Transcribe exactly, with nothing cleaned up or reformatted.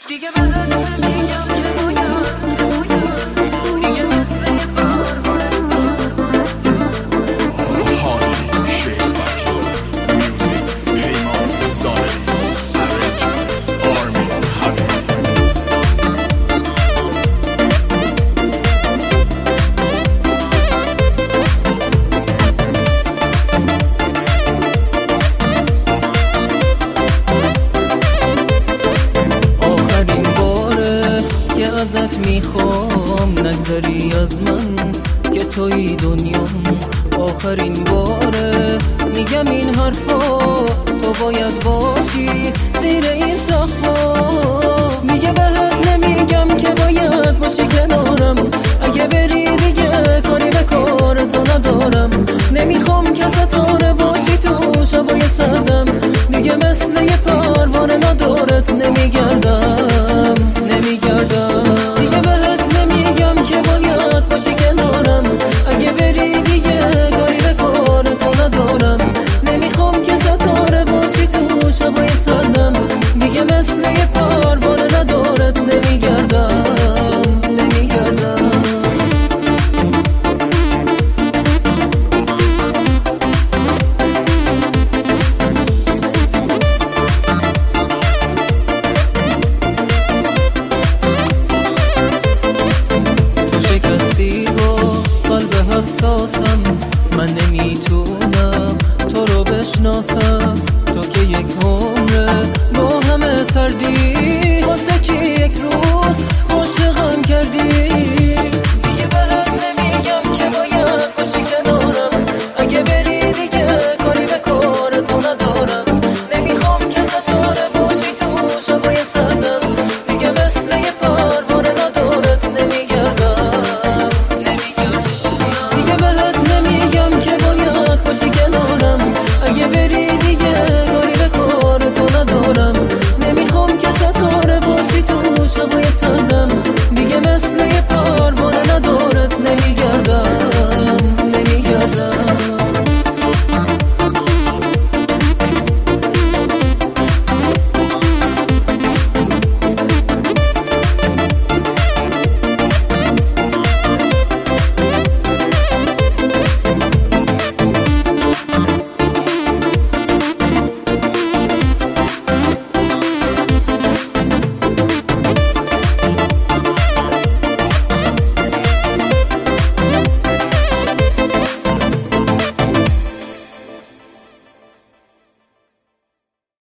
دیگه بهت میگم که باید دیگه مثل یه پروانه هانی شیخ بکر میوزیک پیمان سالمی ارنجمنت آرمین حبیبی ازت میخوام نگذاری از من که توی دنیام. آخرین باره میگم این حرفا، تو باید باشی زیر این سقفا. میگه بهت نمیگم که باید باشی کنارم، اگه بری دیگه کاری به کار تو ندارم. نمیخوام که ستاره باشی تو شبای سردم، دیگه مثل یه پروانه ندارت نمیگردم نمیگردم. مثل یه پروانه ندارت نمیگردم نمیگردم. تو شکستی با قلب حساسم، من نمیتونم تو رو بشناسم. تو که یک عمره با همه سردی، واسه چی یک روز عاشقم کردی؟